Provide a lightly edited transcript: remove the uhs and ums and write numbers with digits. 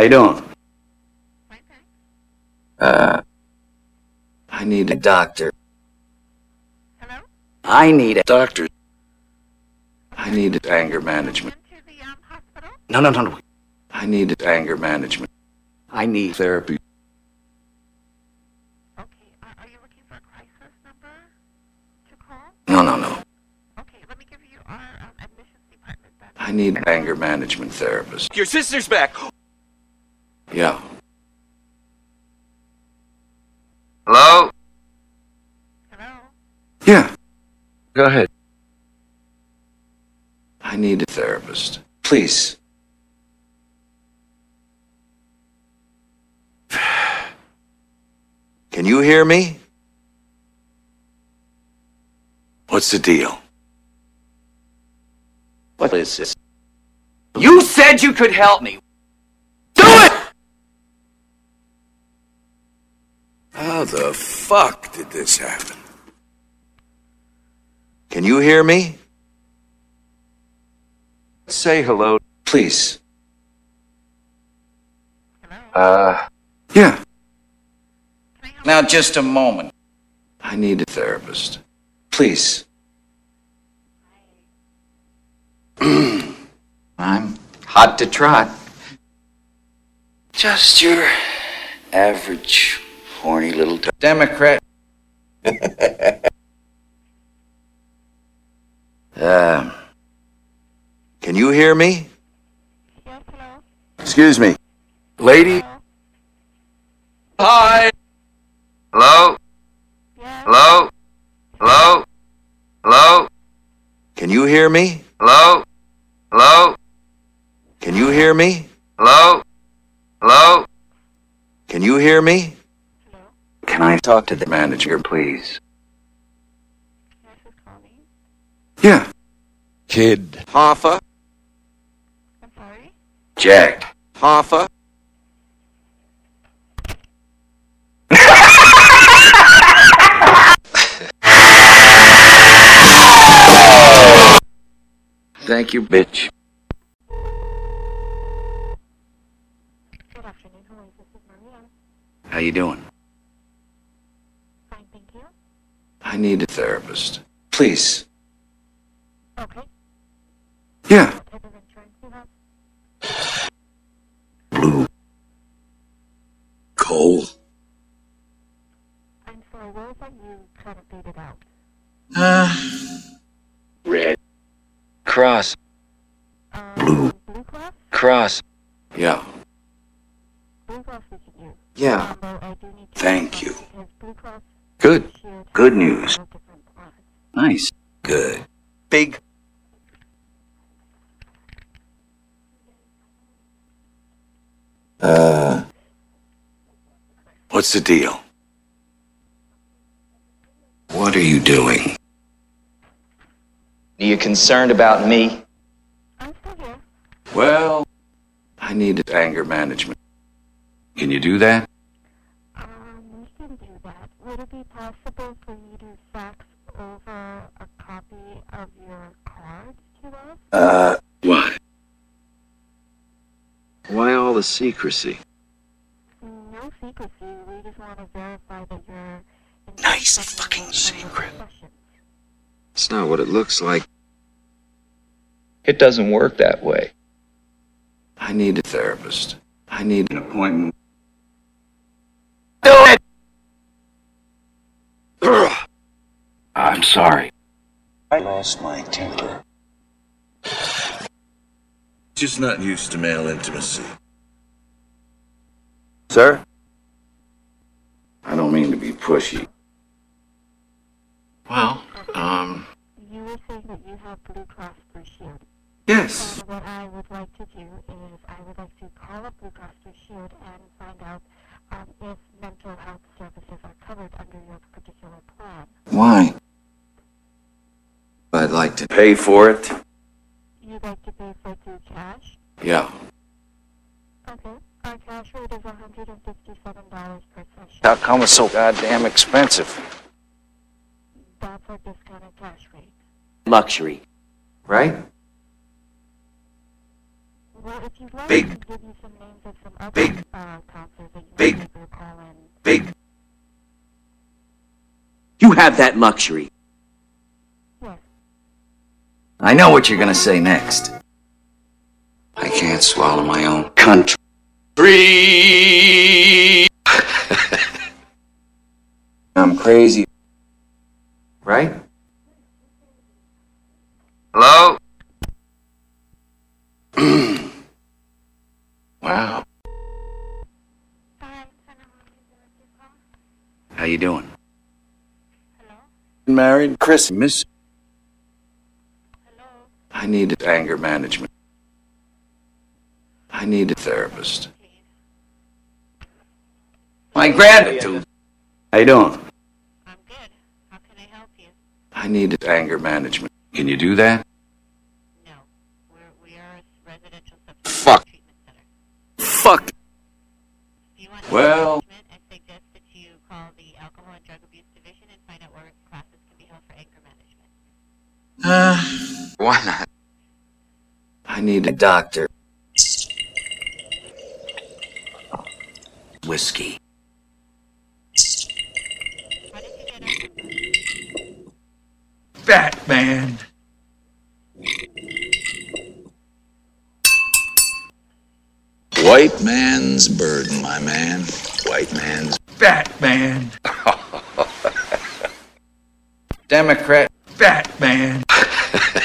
How you doing? Fine, thanks. I need a doctor. Hello? I need a doctor. I need anger management. Into the hospital? No. I need anger management. I need Therapy. Okay. Are you looking for a crisis number to call? No. Okay, let me give you our admissions department back. I need anger management therapist. Your sister's back! Yeah. Hello? Hello? Yeah. Go ahead. I need a therapist. Please. Can you hear me? What's the deal? What is this? You said you could help me. Do it! How the fuck did this happen? Can you hear me? Say hello, please. Hello? Yeah. Can I help Now, just a moment. I need a therapist. Please. I'm hot to trot. Just your average horny little Democrat. Can you hear me? Yes, hello? Excuse me. Lady? Hello? Hi! Hello? Yes? Hello? Hello? Hello? Can you hear me? Hello? Hello? Can you hear me? Hello? Hello? Can you hear me? Hello? Can I talk to the manager, please? Yes, who's calling? Yeah. Kid. Hoffa. I'm sorry? Jack. Hoffa. Thank you, bitch. Good afternoon, hello, this is Maria. How you doing? Fine, thank you. I need a therapist. Please. Okay. Yeah. What type of insurance do you have? Blue. Coal. I'm sorry, where is that you kind of faded out? Red. Cross. Blue. Blue Cross? Cross. Yeah. Blue Cross we can use. Yeah. Although I do need to Thank you. because Blue Cross Good. Shield Good has news. a lot of different plans. Nice. Good. Big. What's the deal? What are you doing? Are you concerned about me? I'm still here. Well, I need anger management. Can you do that? We can do that. Would it be possible for you to fax over a copy of your card to us? What? Why all the secrecy? No secrecy. We just want to verify that you're... Nice fucking secret. It's not what it looks like. It doesn't work that way. I need a therapist. I need an appointment. Do it! I'm sorry. I lost my temper. Just not used to male intimacy. Sir? I don't mean to be pushy. Well, You were saying that you have Blue Cross Blue Shield. yes. So what I would like to do is I would like to call up Blue Cross Blue Shield and find out if mental health services are covered under your particular plan. Why? I'd like to pay for it. You'd like to pay for it through cash? Yeah. Okay. Our cash rate is $157 per session. How come it's so goddamn expensive? That's our discounted cash rate. Luxury. Right? What if you'd like, Big. I can give you some names of some other Big. counselors that you Big. might be able to call in. Big. You have that luxury. Yes. I know what you're gonna say next. I can't swallow my own country. I'm crazy. Right? Hello? Wow. Hi, Senator, your call. How you doing? Hello? Married? Chris, miss. Hello? I need anger management. I need a therapist. Please. My gratitude. How you doing? I'm good. How can I help you? I need anger management. Can you do that? No. We are a residential substance Fuck. treatment center. Fuck. If you want Well- management, I suggest that you call the Alcohol and Drug Abuse Division and find out where classes can be held for anger management. Why not? I need a doctor. Whiskey. How did you get our number? Batman. White man's burden, my man. White man's. Batman. Democrat. Batman.